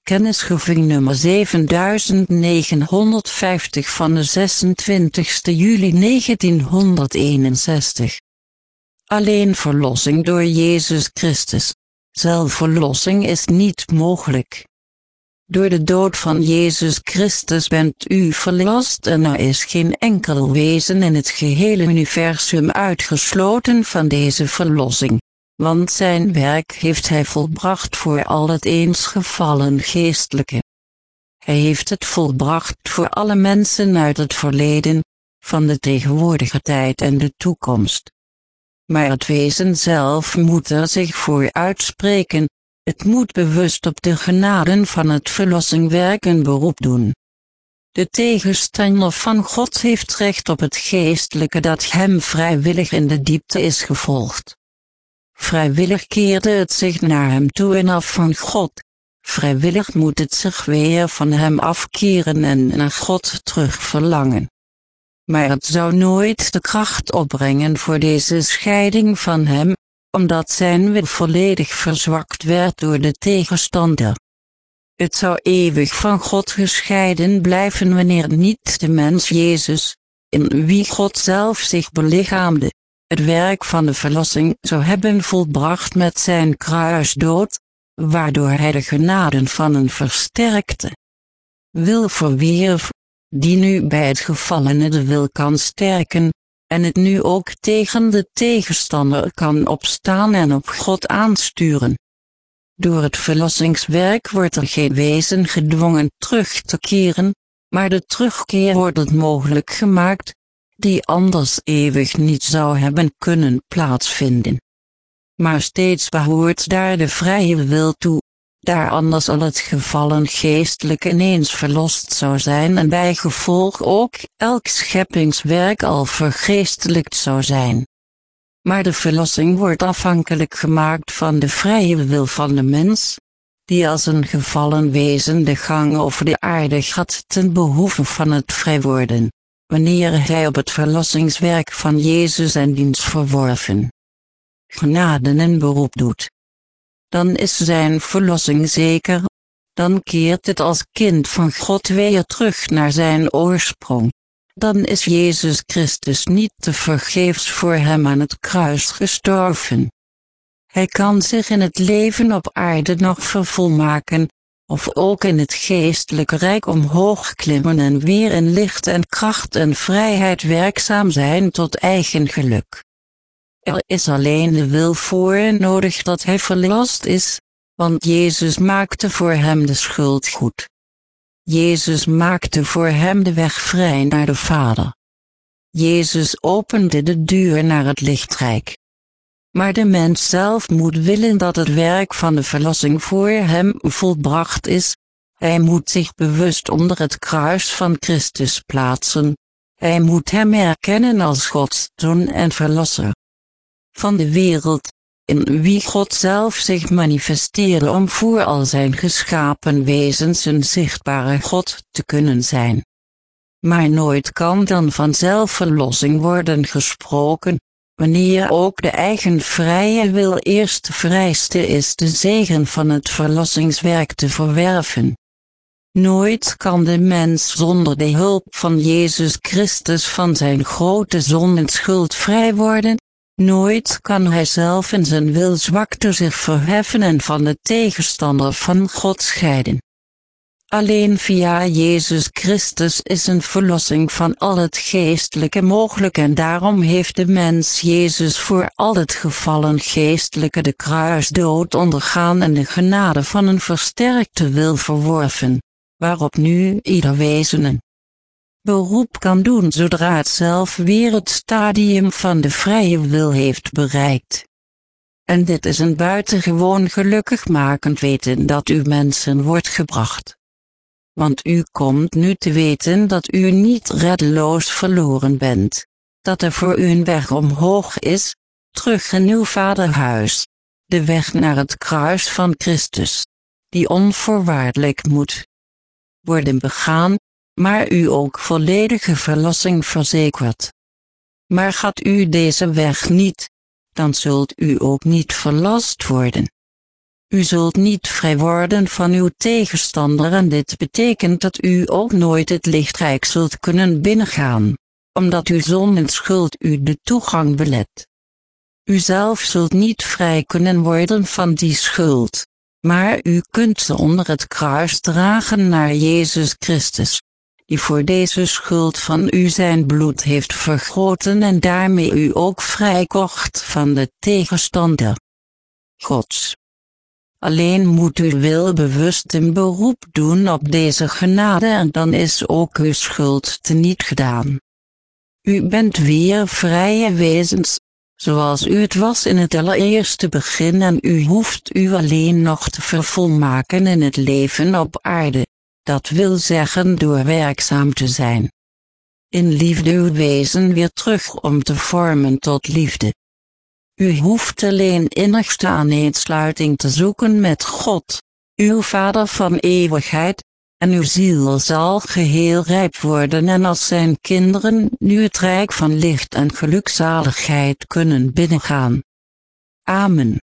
Kennisgeving nummer 7950 van de 26 juli 1961. Alleen verlossing door Jezus Christus. Zelfverlossing is niet mogelijk. Door de dood van Jezus Christus bent u verlost en er is geen enkel wezen in het gehele universum uitgesloten van deze verlossing, want zijn werk heeft hij volbracht voor al het eens gevallen geestelijke. Hij heeft het volbracht voor alle mensen uit het verleden, van de tegenwoordige tijd en de toekomst. Maar het wezen zelf moet er zich voor uitspreken. Het moet bewust op de genaden van het verlossingwerk een beroep doen. De tegenstander van God heeft recht op het geestelijke dat hem vrijwillig in de diepte is gevolgd. Vrijwillig keerde het zich naar hem toe en af van God. Vrijwillig moet het zich weer van hem afkeren en naar God terug verlangen. Maar het zou nooit de kracht opbrengen voor deze scheiding van hem, omdat zijn wil volledig verzwakt werd door de tegenstander. Het zou eeuwig van God gescheiden blijven wanneer niet de mens Jezus, in wie God zelf zich belichaamde, het werk van de verlossing zou hebben volbracht met zijn kruisdood, waardoor hij de genaden van een versterkte wil verwierf, die nu bij het gevallene de wil kan sterken, en het nu ook tegen de tegenstander kan opstaan en op God aansturen. Door het verlossingswerk wordt er geen wezen gedwongen terug te keren, maar de terugkeer wordt het mogelijk gemaakt, die anders eeuwig niet zou hebben kunnen plaatsvinden. Maar steeds behoort daar de vrije wil toe, daar anders al het gevallen geestelijk ineens verlost zou zijn en bij gevolg ook elk scheppingswerk al vergeestelijkt zou zijn. Maar de verlossing wordt afhankelijk gemaakt van de vrije wil van de mens, die als een gevallen wezen de gang over de aarde gaat ten behoeve van het vrijworden, wanneer hij op het verlossingswerk van Jezus en diens verworven genaden een beroep doet. Dan is zijn verlossing zeker, dan keert het als kind van God weer terug naar zijn oorsprong. Dan is Jezus Christus niet tevergeefs voor hem aan het kruis gestorven. Hij kan zich in het leven op aarde nog vervolmaken, of ook in het geestelijke rijk omhoog klimmen en weer in licht en kracht en vrijheid werkzaam zijn tot eigen geluk. Er is alleen de wil voor nodig dat hij verlost is, want Jezus maakte voor hem de schuld goed. Jezus maakte voor hem de weg vrij naar de Vader. Jezus opende de deur naar het lichtrijk. Maar de mens zelf moet willen dat het werk van de verlossing voor hem volbracht is. Hij moet zich bewust onder het kruis van Christus plaatsen. Hij moet hem erkennen als Gods Zoon en Verlosser van de wereld, in wie God zelf zich manifesteerde om voor al zijn geschapen wezens een zichtbare God te kunnen zijn. Maar nooit kan dan van zelfverlossing worden gesproken, wanneer ook de eigen vrije wil eerst de vrijste is de zegen van het verlossingswerk te verwerven. Nooit kan de mens zonder de hulp van Jezus Christus van zijn grote zonde schuld vrij worden. Nooit kan hij zelf in zijn wil zwakte zich verheffen en van de tegenstander van God scheiden. Alleen via Jezus Christus is een verlossing van al het geestelijke mogelijk en daarom heeft de mens Jezus voor al het gevallen geestelijke de kruisdood ondergaan en de genade van een versterkte wil verworven, waarop nu ieder wezen een beroep kan doen zodra het zelf weer het stadium van de vrije wil heeft bereikt. En dit is een buitengewoon gelukkigmakend weten dat u mensen wordt gebracht. Want u komt nu te weten dat u niet reddeloos verloren bent, dat er voor u een weg omhoog is, terug in uw vaderhuis, de weg naar het kruis van Christus, die onvoorwaardelijk moet worden begaan, maar u ook volledige verlossing verzekert. Maar gaat u deze weg niet, dan zult u ook niet verlost worden. U zult niet vrij worden van uw tegenstander en dit betekent dat u ook nooit het lichtrijk zult kunnen binnengaan, omdat uw zondenschuld u de toegang belet. U zelf zult niet vrij kunnen worden van die schuld, maar u kunt ze onder het kruis dragen naar Jezus Christus, die voor deze schuld van u zijn bloed heeft vergoten en daarmee u ook vrijkocht van de tegenstander Gods. Alleen moet u wilbewust een beroep doen op deze genade en dan is ook uw schuld teniet gedaan. U bent weer vrije wezens, zoals u het was in het allereerste begin en u hoeft u alleen nog te vervolmaken in het leven op aarde, dat wil zeggen door werkzaam te zijn. In liefde uw wezen weer terug om te vormen tot liefde. U hoeft alleen innigste aaneensluiting te zoeken met God, uw Vader van eeuwigheid, en uw ziel zal geheel rijp worden en als zijn kinderen nu het rijk van licht en gelukzaligheid kunnen binnengaan. Amen.